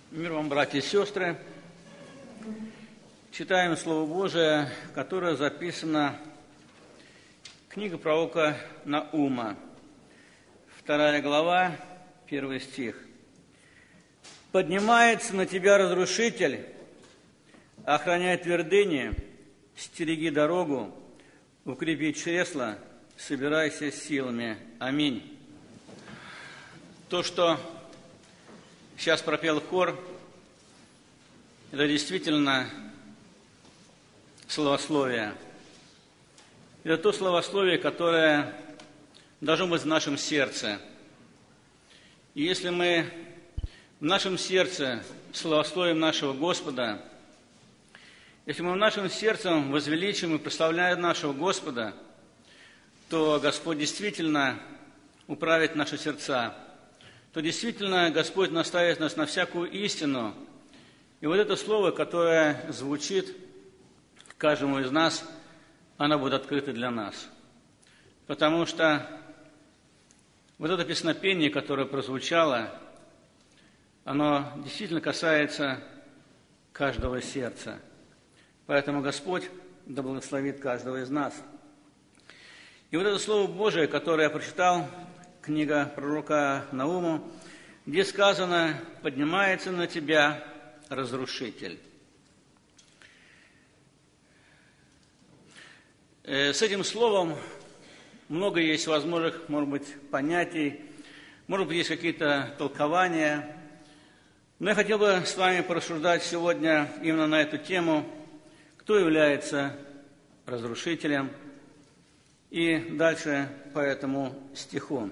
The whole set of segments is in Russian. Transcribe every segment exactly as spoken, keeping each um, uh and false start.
Мир вам, братья и сестры. Читаем Слово Божие, которое записано в книге пророка Наума, вторая глава, первый стих. «Поднимается на тебя разрушитель, охраняй твердыни, стереги дорогу, укрепи чресла, собирайся силами. Аминь». То, что сейчас пропел хор, это действительно словословие. Это то словословие, которое должно быть в нашем сердце. И если мы в нашем сердце славословим нашего Господа, если мы в нашем сердце возвеличим и прославляем нашего Господа, то Господь действительно управит наши сердца, то действительно Господь наставит нас на всякую истину. И вот это слово, которое звучит каждому из нас, оно будет открыто для нас. Потому что вот это песнопение, которое прозвучало, оно действительно касается каждого сердца. Поэтому Господь да благословит каждого из нас. И вот это Слово Божие, которое я прочитал, книга пророка Науму, где сказано: «Поднимается на тебя разрушитель». С этим словом много есть возможных, может быть, понятий, может быть, есть какие-то толкования. Но я хотел бы с вами порассуждать сегодня именно на эту тему, кто является разрушителем, и дальше по этому стиху.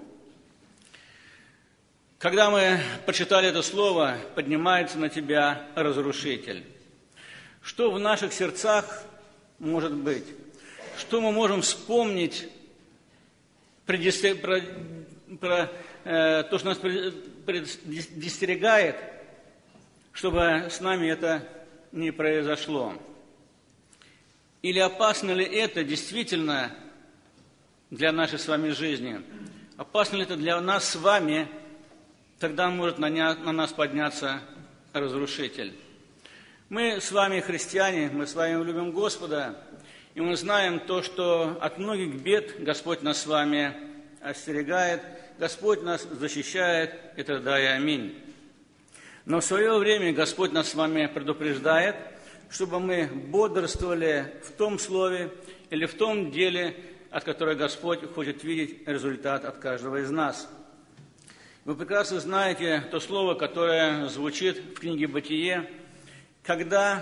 Когда мы прочитали это слово «поднимается на тебя разрушитель», что в наших сердцах может быть? Что мы можем вспомнить про, про э, то, что нас предостерегает, чтобы с нами это не произошло? Или опасно ли это действительно для нашей с вами жизни? Опасно ли это для нас с вами? Тогда может на нас подняться разрушитель. Мы с вами христиане, мы с вами любим Господа, и мы знаем то, что от многих бед Господь нас с вами остерегает, Господь нас защищает, это да и аминь. Но в свое время Господь нас с вами предупреждает, чтобы мы бодрствовали в том слове или в том деле, от которого Господь хочет видеть результат от каждого из нас. Вы прекрасно знаете то слово, которое звучит в книге «Бытие», когда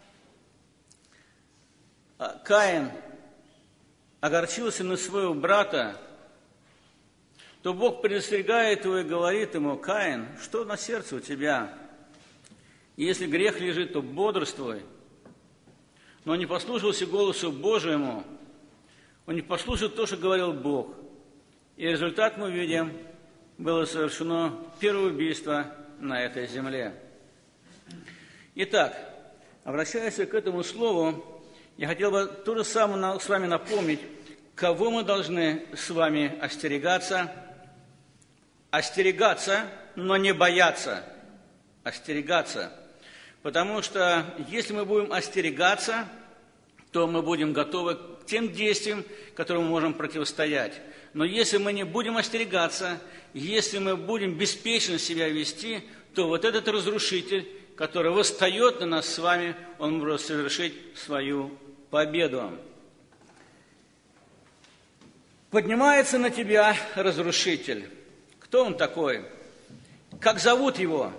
Каин огорчился на своего брата, то Бог предостерегает его и говорит ему: «Каин, что на сердце у тебя? И если грех лежит, то бодрствуй». Но он не послушался голосу Божьему, он не послушал то, что говорил Бог. И результат мы видим: было совершено первое убийство на этой земле. Итак, обращаясь к этому слову, я хотел бы то же самое с вами напомнить, кого мы должны с вами остерегаться. Остерегаться, но не бояться. Остерегаться. Потому что если мы будем остерегаться, то мы будем готовы к тем действиям, которым мы можем противостоять. Но если мы не будем остерегаться, если мы будем беспечно себя вести, то вот этот разрушитель, который восстает на нас с вами, он может совершить свою победу. Поднимается на тебя разрушитель. Кто он такой? Как зовут его?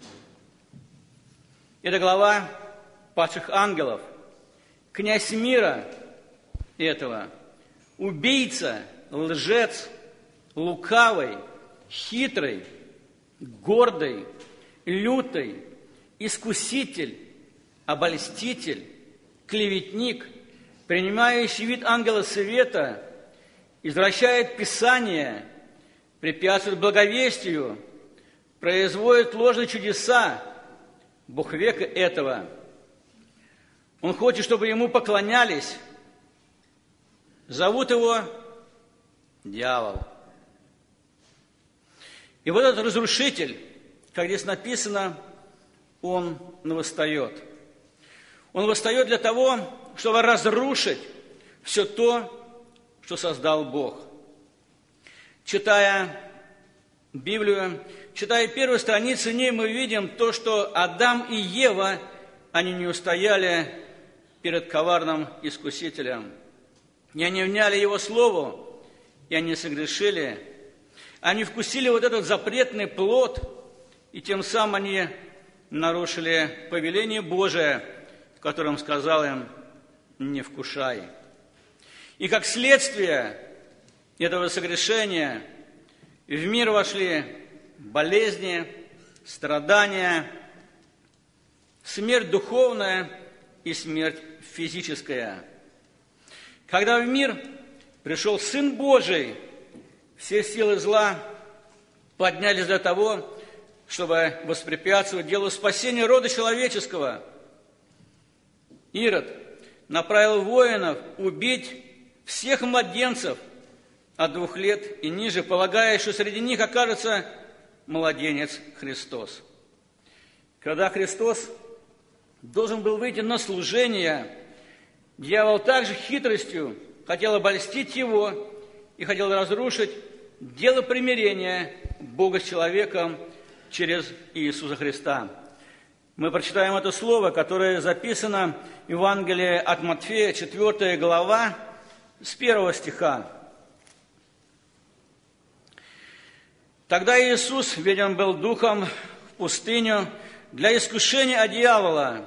Это глава падших ангелов, князь мира этого, убийца, лжец, лукавый, хитрый, гордый, лютый, искуситель, обольститель, клеветник, принимающий вид ангела света, извращает Писание, препятствует благовестию, производит ложные чудеса, Бог века этого. Он хочет, чтобы ему поклонялись. Зовут его дьявол. И вот этот разрушитель, как здесь написано, он восстает. Он восстает для того, чтобы разрушить все то, что создал Бог. Читая Библию, читая первую страницу в ней, мы видим то, что Адам и Ева, они не устояли перед коварным искусителем. И они вняли его слову, и они согрешили. Они вкусили вот этот запретный плод, и тем самым они нарушили повеление Божие, в котором сказал им: не вкушай. И как следствие этого согрешения в мир вошли болезни, страдания, смерть духовная и смерть физическая. Когда в мир пришел Сын Божий, все силы зла поднялись для того, чтобы воспрепятствовать делу спасения рода человеческого. Ирод направил воинов убить всех младенцев от двух лет и ниже, полагая, что среди них окажется младенец Христос. Когда Христос должен был выйти на служение, дьявол также хитростью хотел обольстить его и хотел разрушить дело примирения Бога с человеком через Иисуса Христа. Мы прочитаем это слово, которое записано в Евангелии от Матфея, четвёртая глава, с первого стиха. «Тогда Иисус веден был духом в пустыню для искушения от дьявола,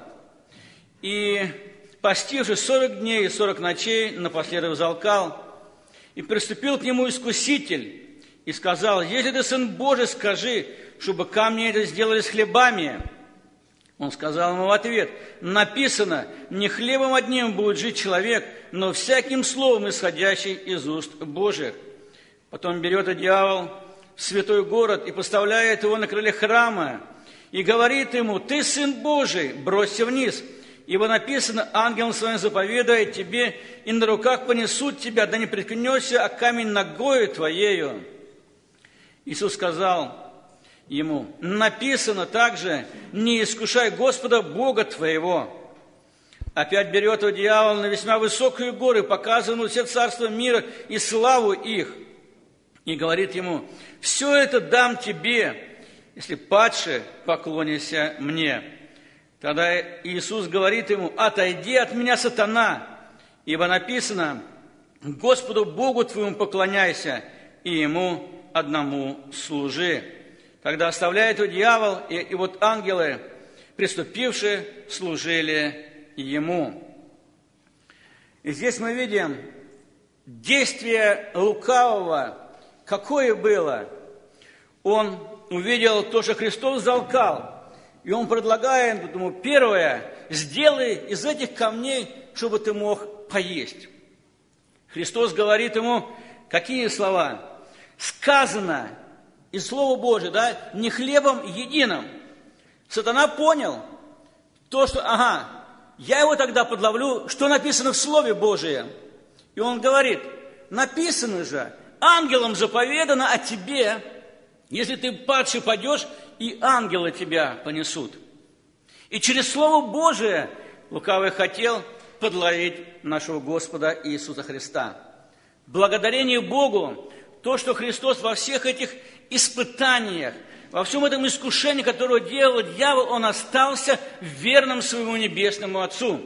и, постившись сорок дней и сорок ночей, напоследок взалкал, и приступил к нему искуситель, и сказал: если ты Сын Божий, скажи, чтобы камни это сделались хлебами. Он сказал ему в ответ: написано, не хлебом одним будет жить человек, но всяким словом, исходящим из уст Божьих. Потом берет и дьявол в святой город и поставляет его на крыле храма, и говорит ему: ты Сын Божий, бросься вниз, ибо написано, ангелом своим заповедает тебе, и на руках понесут тебя, да не приткнешься, а камень ногою твоею. Иисус сказал ему: написано также, не искушай Господа Бога твоего. Опять берет его дьявол на весьма высокую гору, показывая ему все царства мира и славу их, и говорит ему: все это дам тебе, если падше поклонишься мне. Тогда Иисус говорит ему: отойди от меня, сатана, ибо написано, Господу Богу твоему поклоняйся, и Ему одному служи. Тогда оставляет его дьявол, и, и вот ангелы, приступившие, служили ему. И здесь мы видим действие лукавого, какое было. Он увидел то, что Христос взалкал, и он предлагает ему: первое, сделай из этих камней, чтобы ты мог поесть. Христос говорит ему какие слова? Сказано, и Слово Божие, да, не хлебом единым. Сатана понял то, что, ага, я его тогда подловлю, что написано в Слове Божием. И он говорит: написано же, ангелам заповедано о тебе, если ты падший падешь, и ангелы тебя понесут. И через Слово Божие лукавый хотел подловить нашего Господа Иисуса Христа. Благодарение Богу, то, что Христос во всех этих испытаниях, во всем этом искушении, которое делал дьявол, он остался верным своему небесному Отцу.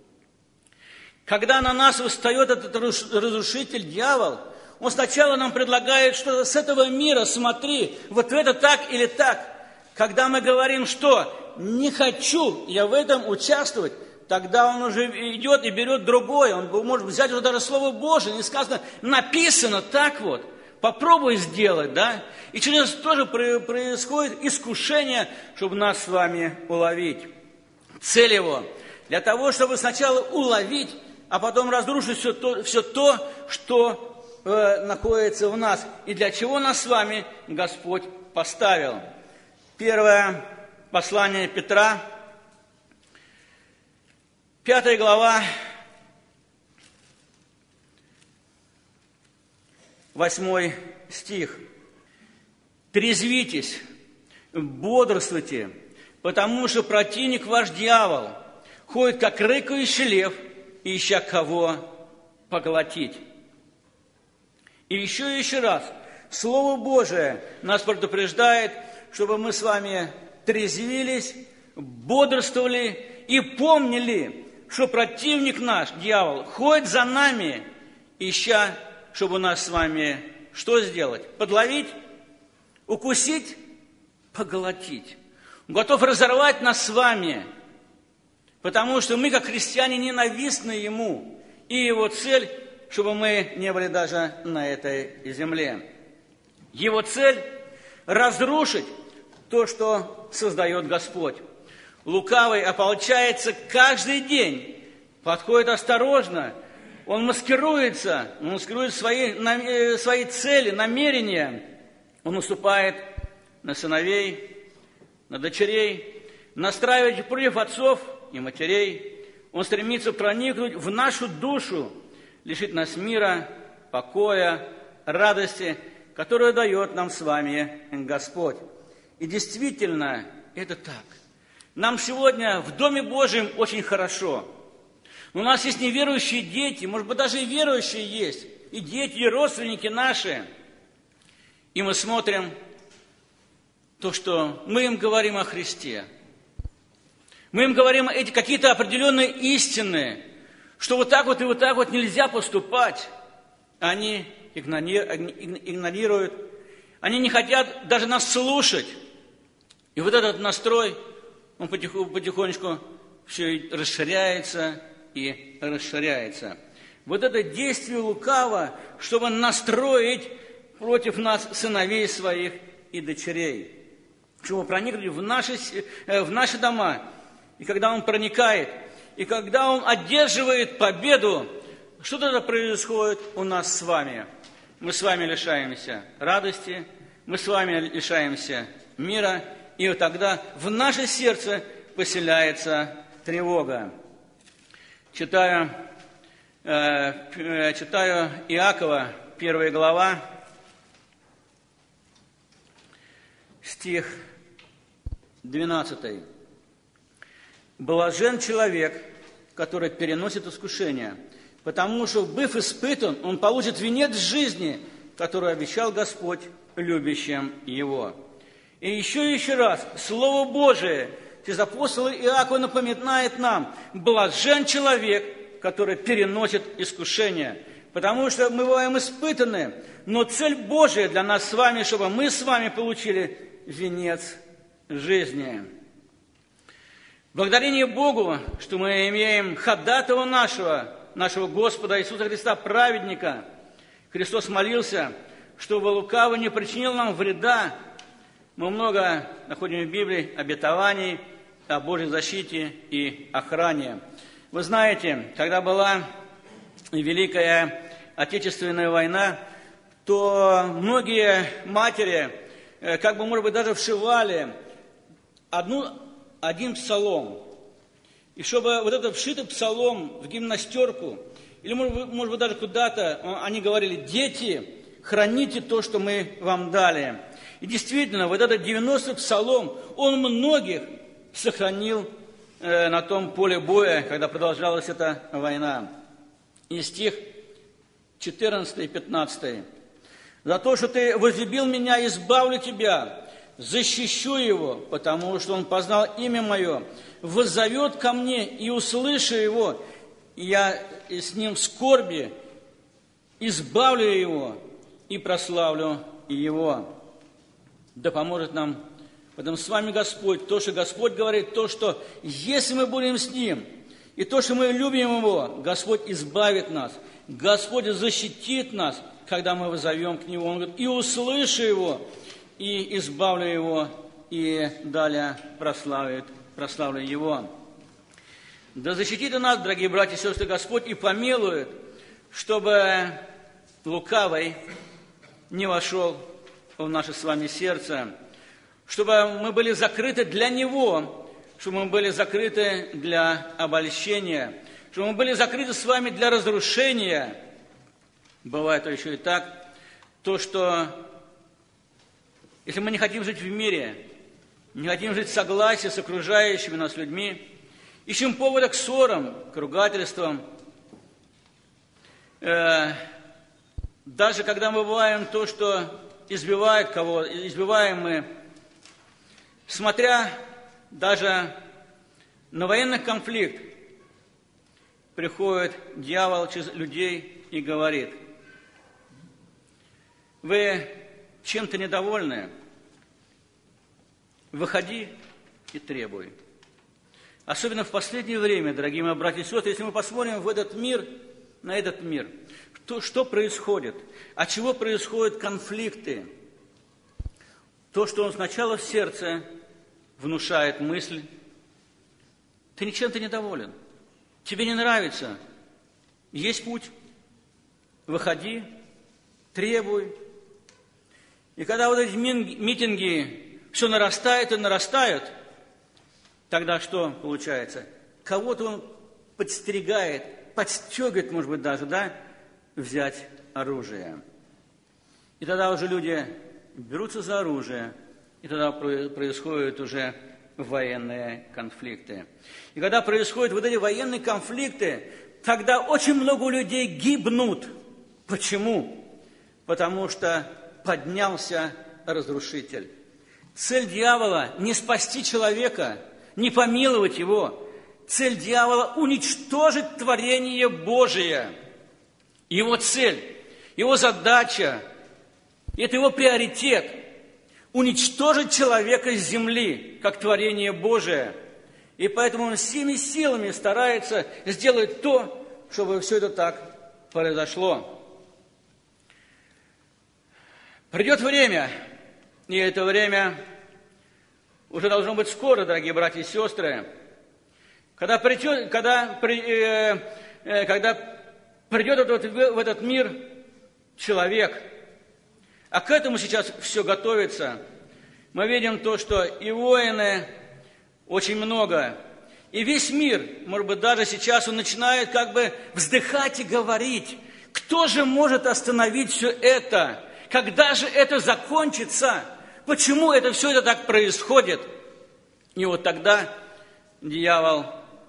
Когда на нас восстает этот разрушитель, дьявол, он сначала нам предлагает что-то с этого мира, смотри, вот это так или так. Когда мы говорим, что не хочу я в этом участвовать, тогда он уже идет и берет другое. Он может взять уже даже Слово Божие, не сказано, написано так вот. Попробуй сделать, да? И через это тоже происходит искушение, чтобы нас с вами уловить. Цель его для того, чтобы сначала уловить, а потом разрушить все то, все то что э, находится в нас. И для чего нас с вами Господь поставил. Первое послание Петра, пятая глава, восьмой стих. «Трезвитесь, бодрствуйте, потому что противник ваш дьявол ходит, как рыкающий лев, ища кого поглотить. И еще и еще раз, Слово Божие нас предупреждает, чтобы мы с вами трезвились, бодрствовали и помнили, что противник наш, дьявол, ходит за нами, ища, чтобы нас с вами что сделать? Подловить, укусить, поглотить. Он готов разорвать нас с вами, потому что мы, как христиане, ненавистны ему. И его цель, чтобы мы не были даже на этой земле. Его цель – разрушить то, что создает Господь. Лукавый ополчается каждый день, подходит осторожно, он маскируется, он маскирует свои, свои цели, намерения. Он наступает на сыновей, на дочерей, настраивает против отцов и матерей. Он стремится проникнуть в нашу душу, лишить нас мира, покоя, радости, которую дает нам с вами Господь. И действительно, это так. Нам сегодня в Доме Божьем очень хорошо. У нас есть неверующие дети, может быть, даже и верующие есть, и дети, и родственники наши. И мы смотрим то, что мы им говорим о Христе. Мы им говорим эти какие-то определенные истины, что вот так вот и вот так вот нельзя поступать. Они игнорируют, они не хотят даже нас слушать. И вот этот настрой, он потихонечку все расширяется и расширяется. Вот это действие лукава, чтобы настроить против нас сыновей своих и дочерей, чтобы проникнуть в наши, в наши дома. И когда он проникает, и когда он одерживает победу, что тогда происходит у нас с вами? Мы с вами лишаемся радости, мы с вами лишаемся мира, и вот тогда в наше сердце поселяется тревога. Читаю, э, читаю Иакова, первая глава, стих двенадцатый. «Блажен человек, который переносит искушение, потому что, быв испытан, он получит венец жизни, который обещал Господь любящим его». И еще и еще раз, Слово Божие через апостола Иакова напоминает нам: блажен человек, который переносит искушение, потому что мы бываем испытаны, но цель Божия для нас с вами, чтобы мы с вами получили венец жизни. Благодарение Богу, что мы имеем ходатая нашего, нашего Господа Иисуса Христа, праведника. Христос молился, чтобы лукавый не причинил нам вреда. Мы много находим в Библии обетований о Божьей защите и охране. Вы знаете, когда была Великая Отечественная война, то многие матери, как бы, может быть, даже вшивали одну, один псалом. И чтобы вот этот вшитый псалом в гимнастерку, или, может быть, может быть, даже куда-то, они говорили: дети, храните то, что мы вам дали. И действительно, вот этот девяностый псалом, он многих сохранил э, на том поле боя, когда продолжалась эта война. И стих четырнадцатый и пятнадцатый. «За то, что ты возлюбил меня, избавлю тебя, защищу его, потому что он познал имя мое, воззовет ко мне, и услышу его, и я с ним в скорби избавлю его и прославлю его». Да поможет нам в этом с вами Господь. То, что Господь говорит, то, что если мы будем с Ним, и то, что мы любим Его, Господь избавит нас, Господь защитит нас, когда мы воззовем к Нему. Он говорит: и услышу Его, и избавлю Его, и далее прославит, прославлю Его. Да защитит нас, дорогие братья и сестры, Господь, и помилует, чтобы лукавый не вошел в наше с вами сердце, чтобы мы были закрыты для Него, чтобы мы были закрыты для обольщения, чтобы мы были закрыты с вами для разрушения. Бывает еще и так, то, что если мы не хотим жить в мире, не хотим жить в согласии с окружающими нас людьми, ищем повода к ссорам, к ругательствам. Э, даже когда мы бываем то, что избивает кого, избиваем мы, смотря даже на военный конфликт, приходит дьявол через людей и говорит: вы чем-то недовольны? Выходи и требуй. Особенно в последнее время, дорогие мои братья и сестры, если мы посмотрим в этот мир, на этот мир, то, что происходит, от чего происходят конфликты, то, что он сначала в сердце внушает мысль: ты ничем-то недоволен, тебе не нравится, есть путь, выходи, требуй. И когда вот эти митинги все нарастает и нарастают, тогда что получается? Кого-то он подстерегает, подстегивает, может быть, даже, да, взять оружие. И тогда уже люди берутся за оружие, и тогда происходят уже военные конфликты. И когда происходят вот эти военные конфликты, тогда очень много людей гибнут. Почему? Потому что поднялся разрушитель. Цель дьявола – не спасти человека, не помиловать его. Цель дьявола – уничтожить творение Божие. Его цель, его задача, это его приоритет – уничтожить человека с земли, как творение Божие. И поэтому он всеми силами старается сделать то, чтобы все это так произошло. Придет время, и это время уже должно быть скоро, дорогие братья и сестры, когда придет, когда, э, э, когда придет этот, в этот мир человек, а к этому сейчас все готовится. Мы видим то, что и воины очень много, и весь мир, может быть, даже сейчас он начинает как бы вздыхать и говорить: кто же может остановить все это? Когда же это закончится? Почему это все это так происходит? И вот тогда дьявол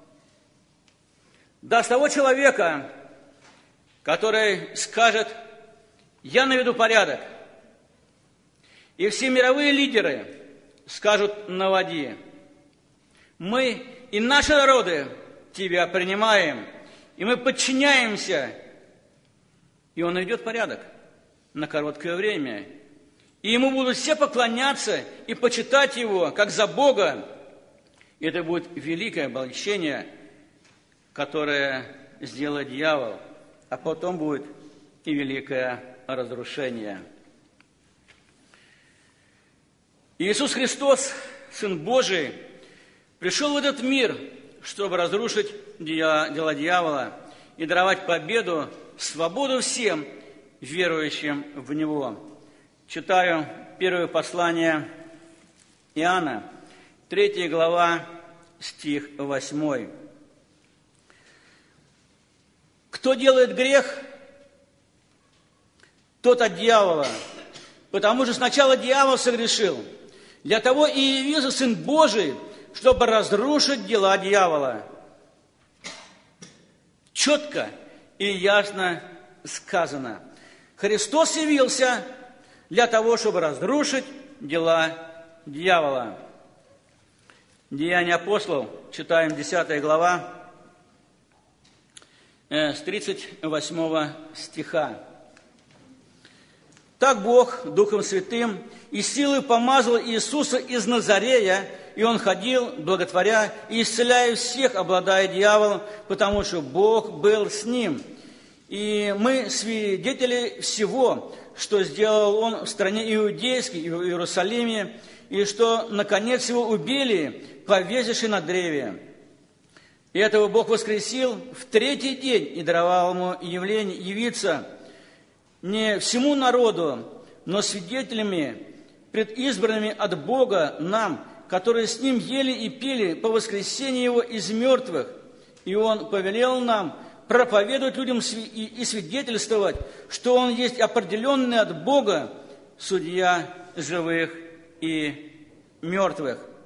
даст того человека, который скажет: я наведу порядок. И все мировые лидеры скажут: наводи. Мы и наши народы тебя принимаем, и мы подчиняемся. И он наведет порядок на короткое время. И ему будут все поклоняться и почитать его, как за Бога. И это будет великое обольщение, которое сделает дьявол. А потом будет и великое разрушение. Иисус Христос, Сын Божий, пришел в этот мир, чтобы разрушить дела дьявола и даровать победу, свободу всем верующим в Него. Читаю первое послание Иоанна, третья глава, стих восьмой. Кто делает грех, тот от дьявола, потому что сначала дьявол согрешил. Для того и явился Сын Божий, чтобы разрушить дела дьявола. Четко и ясно сказано. Христос явился для того, чтобы разрушить дела дьявола. Деяния апостолов, читаем десятая глава, э, с тридцать восьмого стиха. Так Бог Духом Святым и силой помазал Иисуса из Назарея, и Он ходил, благотворя и исцеляя всех, обладая дьяволом, потому что Бог был с Ним. И мы свидетели всего, что сделал Он в стране иудейской и в Иерусалиме, и что, наконец, Его убили, повесивши на древе. И этого Бог воскресил в третий день и даровал Ему явление, явиться не всему народу, но свидетелями, предизбранными от Бога нам, которые с Ним ели и пили по воскресении Его из мертвых. И Он повелел нам проповедовать людям и свидетельствовать, что Он есть определенный от Бога судья живых и мертвых.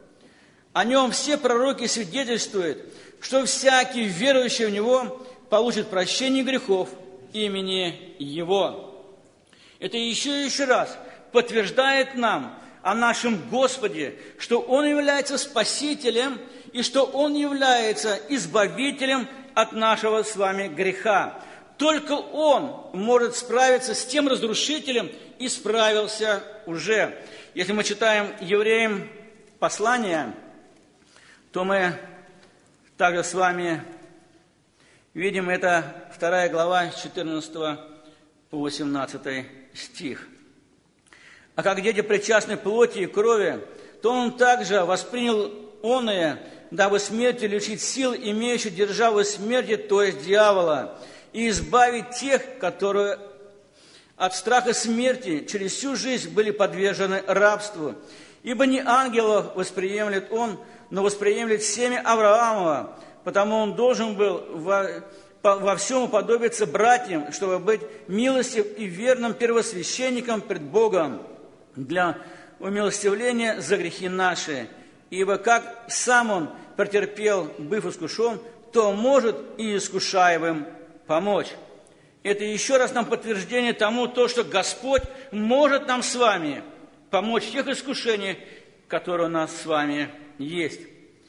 О нем все пророки свидетельствуют, что всякий, верующий в него, получит прощение грехов имени его. Это еще и еще раз подтверждает нам о нашем Господе, что Он является Спасителем и что Он является Избавителем от нашего с вами греха. Только Он может справиться с тем разрушителем и справился уже. Если мы читаем Евреям послание, то мы также с вами видим, это вторая глава, с четырнадцатого по восемнадцатый стих. «А как дети причастны плоти и крови, то Он также воспринял оное, дабы смерти лишить сил, имеющих державу смерти, то есть дьявола, и избавить тех, которые от страха смерти через всю жизнь были подвержены рабству. Ибо не ангелов восприемлет Он, но восприемлет семя Авраамова, потому Он должен был во, по, во всем уподобиться братьям, чтобы быть милостив и верным первосвященником пред Богом для умилостивления за грехи наши. Ибо как сам Он претерпел, быв искушен, то может и искушаемым помочь». Это еще раз нам подтверждение тому, то, что Господь может нам с вами помочь в тех искушениях, которые у нас с вами есть.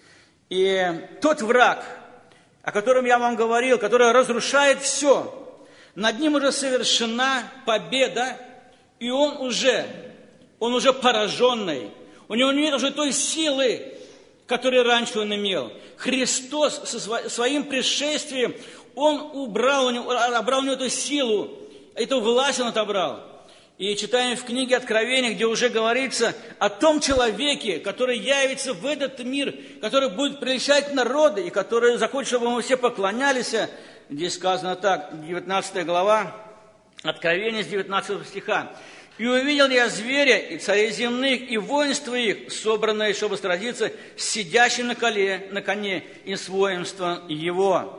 И тот враг, о котором я вам говорил, который разрушает все, над ним уже совершена победа, и он уже, он уже пораженный. У него нет уже той силы, которую раньше он имел. Христос со своим пришествием, Он убрал у него, отобрал у него эту силу, эту власть Он отобрал. И читаем в книге Откровения, где уже говорится о том человеке, который явится в этот мир, который будет прельщать народы, и который захочет, чтобы мы все поклонялись. Здесь сказано так, девятнадцатая глава, Откровение с девятнадцатого стиха. «И увидел я зверя, и царей земных, и воинства их, собранные, чтобы сразиться с сидящим на коне, на коне и с воинством его.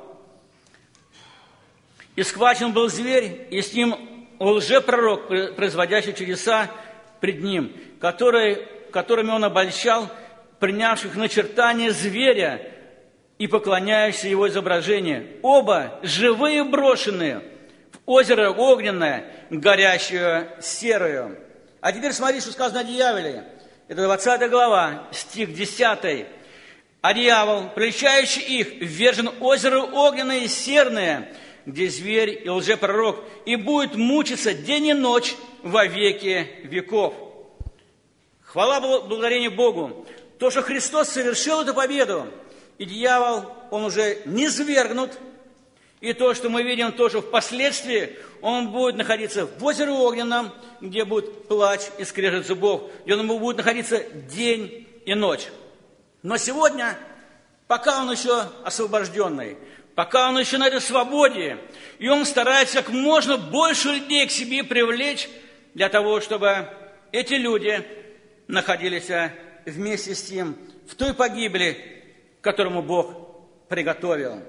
И схвачен был зверь, и с ним лжепророк, производящий чудеса пред ним, который, которыми он обольщал принявших начертание зверя и поклоняющихся его изображению. Оба живые брошенные в озеро огненное, горящее серою». А теперь смотри, что сказано о дьяволе. Это двадцатая глава, стих десятый. «А дьявол, прельщающий их, ввержен в озеро огненное и серное, где зверь и лжепророк, и будет мучиться день и ночь во веки веков». Хвала, благодарение Богу. То, что Христос совершил эту победу, и дьявол, он уже низвергнут, и то, что мы видим, то, что впоследствии он будет находиться в озере огненном, где будет плач и скрежет зубов, где он будет находиться день и ночь. Но сегодня, пока он еще освобожденный, пока он еще на этой свободе, и он старается как можно больше людей к себе привлечь, для того, чтобы эти люди находились вместе с ним в той погибели, которому Бог приготовил.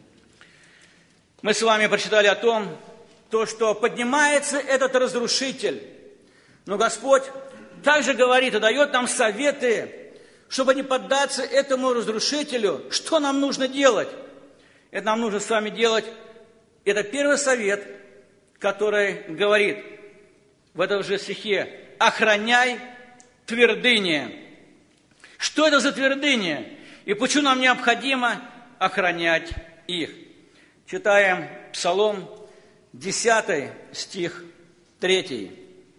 Мы с вами прочитали о том, то, что поднимается этот разрушитель. Но Господь также говорит и дает нам советы, чтобы не поддаться этому разрушителю. Что нам нужно делать? Это нам нужно с вами делать. Это первый совет, который говорит в этом же стихе: «Охраняй твердыни». Что это за твердыни? И почему нам необходимо охранять их? Читаем Псалом десятый, стих третий.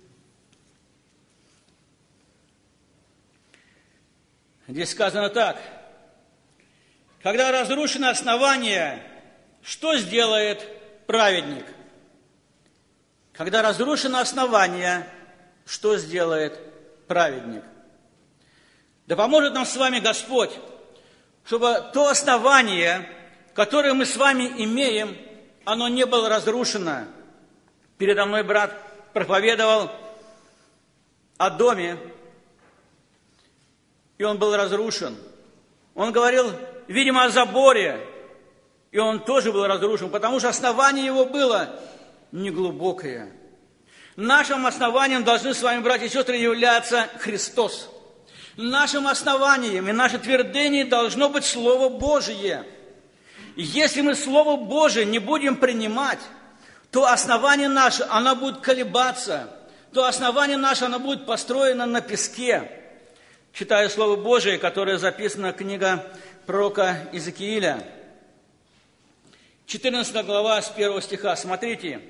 Здесь сказано так: «Когда разрушено основание, что сделает праведник?» Когда разрушено основание, что сделает праведник? Да поможет нам с вами Господь, чтобы то основание, которое мы с вами имеем, оно не было разрушено. Передо мной брат проповедовал о доме, и он был разрушен. Он говорил, видимо, о заборе, и он тоже был разрушен, потому что основание его было неглубокое. Нашим основанием должны с вами, братья и сестры, являться Христос. Нашим основанием и наше твердыней должно быть Слово Божие. И если мы Слово Божие не будем принимать, то основание наше, оно будет колебаться, то основание наше, оно будет построено на песке. Читаю Слово Божие, которое записано в книге пророка Иезекииля, четырнадцатая глава, с первого стиха. Смотрите.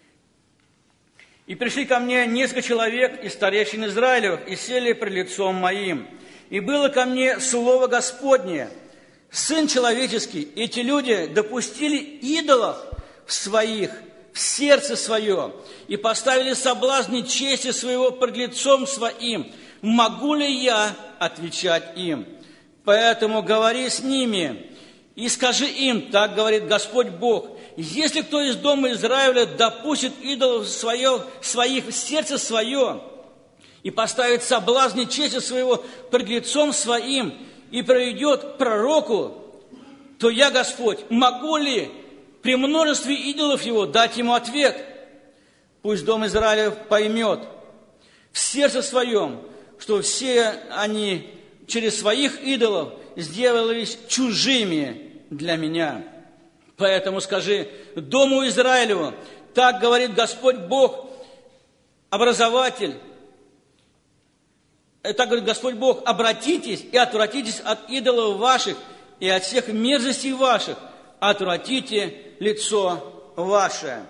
«И пришли ко мне несколько человек из старейшин Израилевых, и сели пред лицом моим. И было ко мне слово Господне: Сын человеческий, эти люди допустили идолов своих в сердце свое и поставили соблазны чести своего пред лицом своим. Могу ли я отвечать им? Поэтому говори с ними и скажи им, так говорит Господь Бог: если кто из дома Израиля допустит идолов свое, своих в сердце свое и поставит соблазны чести своего пред лицом своим и проведет к пророку, то я, Господь, могу ли при множестве идолов его дать ему ответ? Пусть дом Израиля поймет в сердце своем, что все они через своих идолов сделались чужими для меня. Поэтому скажи дому Израилеву, так говорит Господь Бог, образователь, так говорит Господь Бог: обратитесь и отвратитесь от идолов ваших и от всех мерзостей ваших, отвратите лицо ваше».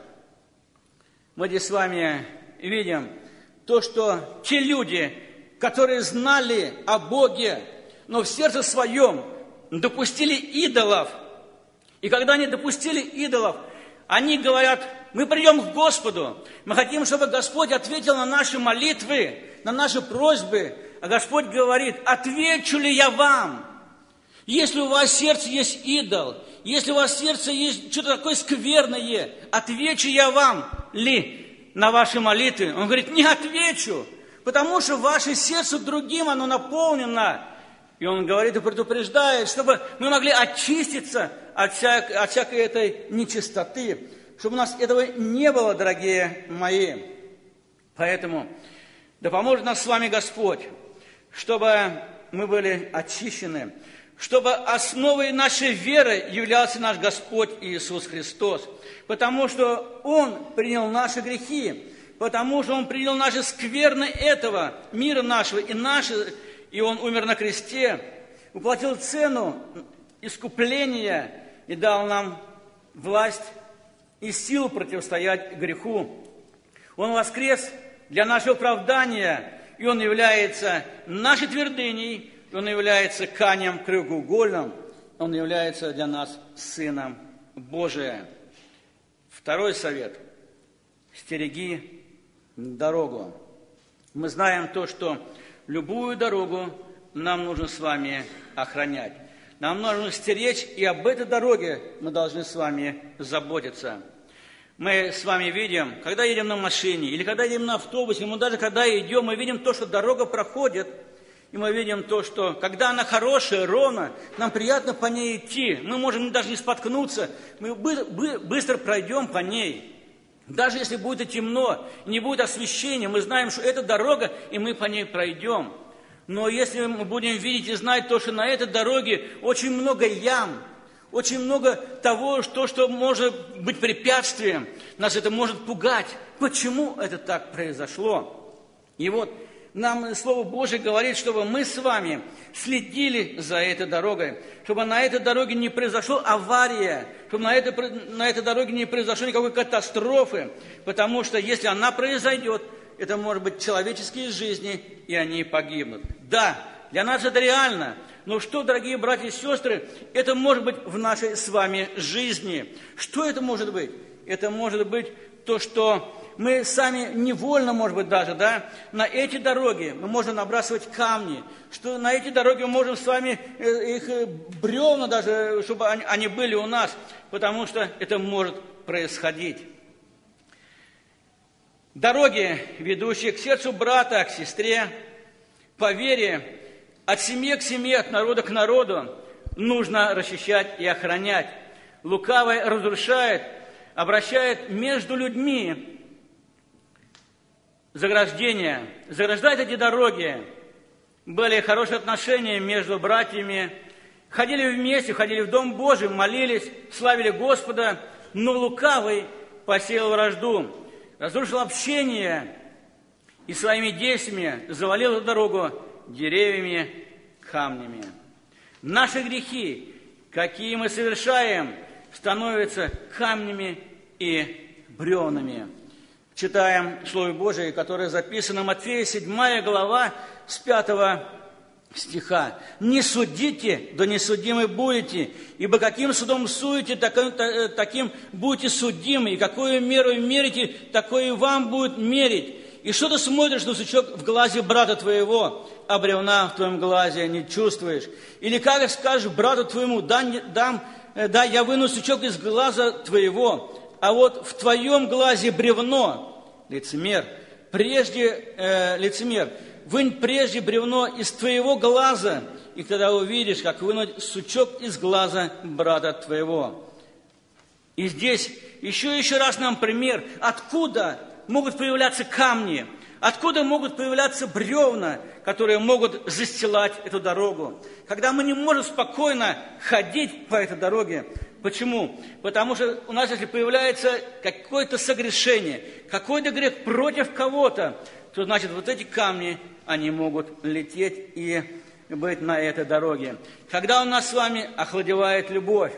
Мы здесь с вами видим то, что те люди, которые знали о Боге, но в сердце своем допустили идолов, и когда они допустили идолов, они говорят: мы придем к Господу, мы хотим, чтобы Господь ответил на наши молитвы, на наши просьбы. А Господь говорит: отвечу ли я вам? Если у вас в сердце есть идол, если у вас в сердце есть что-то такое скверное, отвечу я вам ли на ваши молитвы? Он говорит: не отвечу, потому что ваше сердце другим, оно наполнено. И он говорит и предупреждает, чтобы мы могли очиститься от, всяк, от всякой этой нечистоты, чтобы у нас этого не было, дорогие мои. Поэтому да поможет нас с вами Господь, чтобы мы были очищены, чтобы основой нашей веры являлся наш Господь Иисус Христос, потому что Он принял наши грехи, потому что Он принял наши скверны этого мира нашего и наши, и Он умер на кресте, уплатил цену искупления и дал нам власть и силу противостоять греху. Он воскрес для нашего оправдания, и Он является нашей твердыней, и Он является камнем краеугольным, Он является для нас Сыном Божиим. Второй совет. Стереги дорогу. Мы знаем то, что любую дорогу нам нужно с вами охранять. Нам нужно стеречь, и об этой дороге мы должны с вами заботиться. Мы с вами видим, когда едем на машине, или когда едем на автобусе, мы даже когда идем, мы видим то, что дорога проходит, и мы видим то, что когда она хорошая, ровно, нам приятно по ней идти. Мы можем даже не споткнуться, мы быстро пройдем по ней. Даже если будет темно, не будет освещения, мы знаем, что это дорога, и мы по ней пройдем. Но если мы будем видеть и знать то, что на этой дороге очень много ям, очень много того, что, что может быть препятствием, нас это может пугать. Почему это так произошло? И вот нам Слово Божие говорит, чтобы мы с вами следили за этой дорогой, чтобы на этой дороге не произошла авария, чтобы на этой, на этой дороге не произошло никакой катастрофы, потому что если она произойдет, это может быть человеческие жизни, и они погибнут. Да, для нас это реально, но что, дорогие братья и сестры, это может быть в нашей с вами жизни. Что это может быть? Это может быть то, что мы сами невольно, может быть, даже, да, на эти дороги мы можем набрасывать камни, что на эти дороги мы можем с вами их бревна даже, чтобы они были у нас, потому что это может происходить. Дороги, ведущие к сердцу брата, к сестре, по вере, от семьи к семье, от народа к народу, нужно расчищать и охранять. Лукавый разрушает, обращает между людьми заграждения, заграждает эти дороги. были хорошие отношения между братьями, ходили вместе, ходили в Дом Божий, молились, славили Господа, но лукавый посеял вражду, разрушил общение и своими действиями завалил эту дорогу деревьями, камнями. Наши грехи, какие мы совершаем, становятся камнями и бревнами. Читаем Слово Божие, которое записано в Матфея, седьмая глава, с пятого стиха. «Не судите, да не судимы будете, ибо каким судом судите, таким, таким будете судимы, и какую меру мерите, такое и вам будет мерить. И что ты смотришь на сучок в глазе брата твоего, а бревна в твоем глазе не чувствуешь? Или как скажешь брату твоему, да, дам, да я выну сучок из глаза твоего, а вот в твоем глазе бревно, лицемер, прежде, э, лицемер, вынь прежде бревно из твоего глаза, и тогда увидишь, как вынуть сучок из глаза брата твоего». И здесь еще еще раз нам пример, откуда могут появляться камни, откуда могут появляться бревна, которые могут застилать эту дорогу. Когда мы не можем спокойно ходить по этой дороге. Почему? Потому что у нас, если появляется какое-то согрешение, какой-то грех против кого-то, то значит вот эти камни, они могут лететь и быть на этой дороге. Когда у нас с вами охладевает любовь,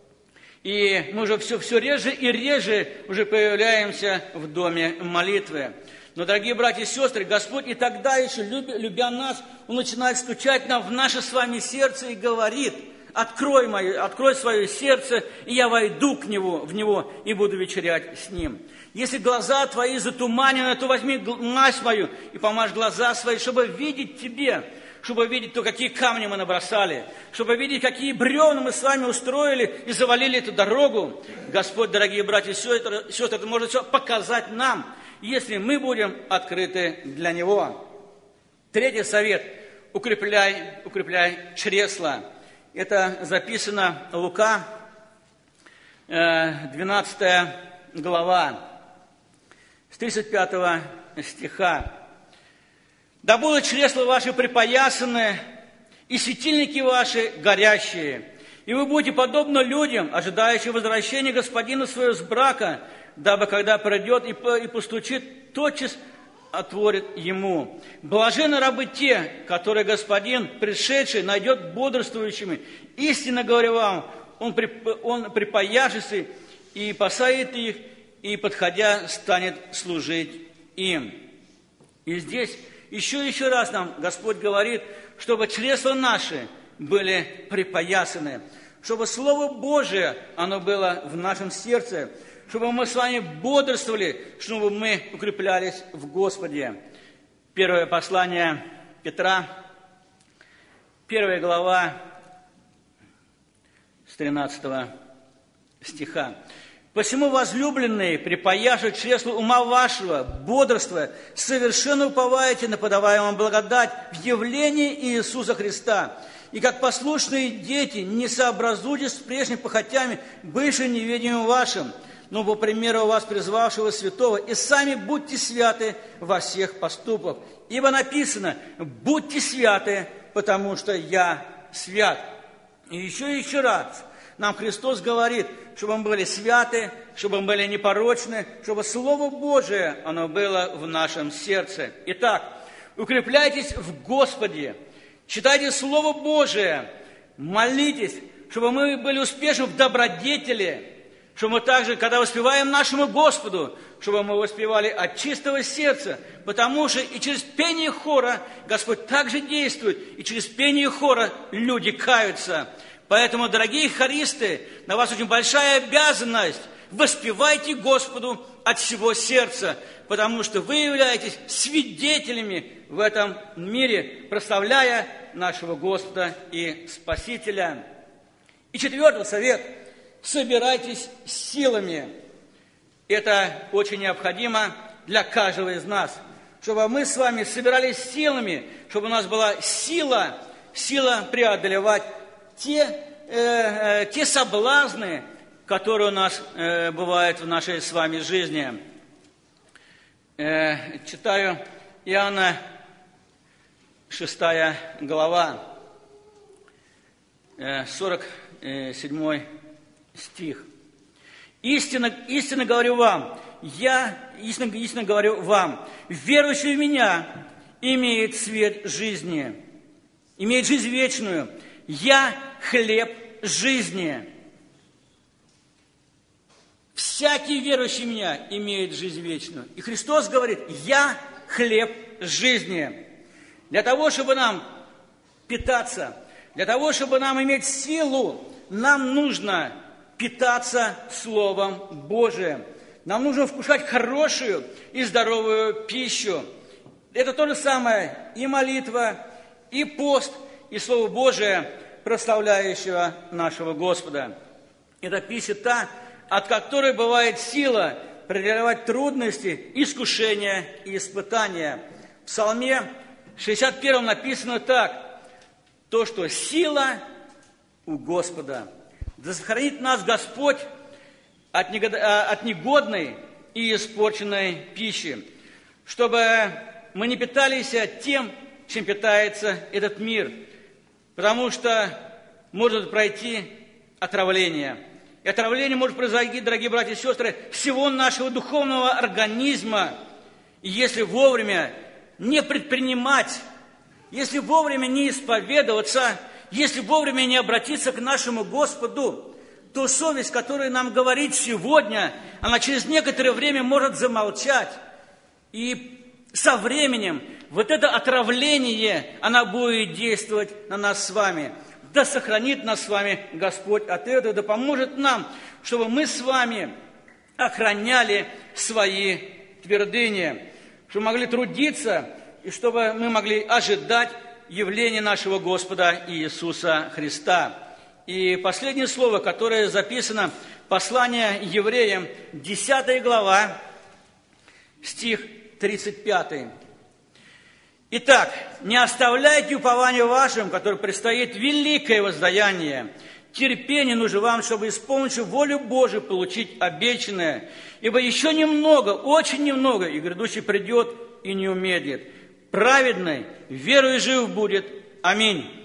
и мы уже все, все реже и реже уже появляемся в доме молитвы. Но, дорогие братья и сестры, Господь и тогда еще, любя, любя нас, Он начинает стучать нам в наше с вами сердце и говорит: «Открой, мое, открой свое сердце, и я войду к него, в него и буду вечерять с ним». Если глаза твои затуманены, то возьми мазь мою и помажь глаза свои, чтобы видеть тебе, чтобы видеть то, какие камни мы набросали, чтобы видеть, какие бревна мы с вами устроили и завалили эту дорогу. Господь, дорогие братья и сестры, это может все показать нам, если мы будем открыты для Него. Третий совет – укрепляй, укрепляй чресла. Это записано Лука, двенадцатая глава, с тридцать пятого стиха. «Да будут чресла ваши припоясаны, и светильники ваши горящие, и вы будете подобны людям, ожидающим возвращения господина своего с брака, дабы, когда придет и постучит, тотчас отворит ему. Блаженны рабы те, которые господин, пришедший, найдет бодрствующими. Истинно говорю вам, он, он припояшется и посадит их, и, подходя, станет служить им». И здесь еще и еще раз нам Господь говорит, чтобы чресла наши были припоясаны, чтобы Слово Божие, оно было в нашем сердце, чтобы мы с вами бодрствовали, чтобы мы укреплялись в Господе. Первое послание Петра, первая глава, с тринадцатого стиха. «Посему, возлюбленные, припояши чресло ума вашего, бодрства, совершенно уповаете на подаваемую благодать в явлении Иисуса Христа. И как послушные дети, не сообразуйтесь с прежними похотями, бывшим неведением вашим, но по примеру вас призвавшего святого, и сами будьте святы во всех поступках. Ибо написано: будьте святы, потому что я свят». И еще и еще раз нам Христос говорит, чтобы мы были святы, чтобы мы были непорочны, чтобы Слово Божие, оно было в нашем сердце. Итак, укрепляйтесь в Господе, читайте Слово Божие, молитесь, чтобы мы были успешны в добродетели, чтобы мы также, когда воспеваем нашему Господу, чтобы мы воспевали от чистого сердца, потому что и через пение хора Господь также действует, и через пение хора люди каются. Поэтому, дорогие хористы, на вас очень большая обязанность. Воспевайте Господу от всего сердца, потому что вы являетесь свидетелями в этом мире, прославляя нашего Господа и Спасителя. И четвертый совет – собирайтесь силами. Это очень необходимо для каждого из нас, чтобы мы с вами собирались силами, чтобы у нас была сила, сила преодолевать те, э, э, те соблазны, которые у нас э, бывают в нашей с вами жизни. Э, читаю Иоанна шестая глава, сорок седьмой стих. «Истинно, истинно говорю вам, я истинно, истинно говорю вам, верующий в Меня имеет свет жизни, имеет жизнь вечную. Я хлеб жизни. Всякий верующий в Меня имеет жизнь вечную». И Христос говорит: «Я хлеб жизни». Для того, чтобы нам питаться, для того, чтобы нам иметь силу, нам нужно питаться Словом Божиим. Нам нужно вкушать хорошую и здоровую пищу. Это то же самое и молитва, и пост, и Слово Божие, прославляющего нашего Господа. Это пища та, от которой бывает сила преодолевать трудности, искушения и испытания. В Псалме шестьдесят первом написано так: то, что сила у Господа. Да сохранит нас Господь от негодной и испорченной пищи, чтобы мы не питались тем, чем питается этот мир, потому что может пройти отравление. И отравление может произойти, дорогие братья и сестры, всего нашего духовного организма. И если вовремя не предпринимать, если вовремя не исповедоваться, если вовремя не обратиться к нашему Господу, то совесть, которая нам говорит сегодня, она через некоторое время может замолчать. И со временем вот это отравление, она будет действовать на нас с вами. Да сохранит нас с вами Господь от этого, да поможет нам, чтобы мы с вами охраняли свои твердыни, чтобы могли трудиться и чтобы мы могли ожидать явления нашего Господа Иисуса Христа. И последнее слово, которое записано, послание евреям, десятая глава, стих тридцать пятый. «Итак, не оставляйте упования вашим, которое предстоит великое воздаяние. Терпение нужно вам, чтобы, исполнив волю Божию, получить обещанное. Ибо еще немного, очень немного, и грядущий придет и не умедлит. Праведный, верою жив будет. Аминь».